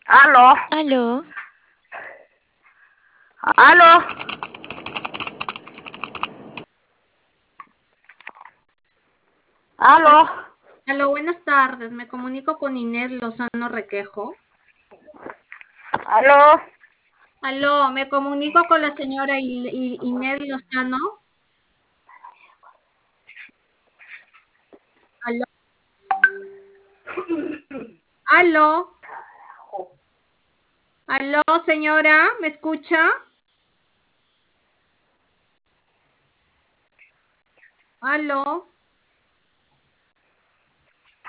Aló, Aló, aló, aló, Aló, buenas tardes. Me comunico con Inés Lozano Requejo. aló. Aló, me comunico con la señora Inés Lozano. Aló, aló, aló, señora, ¿me escucha? Aló.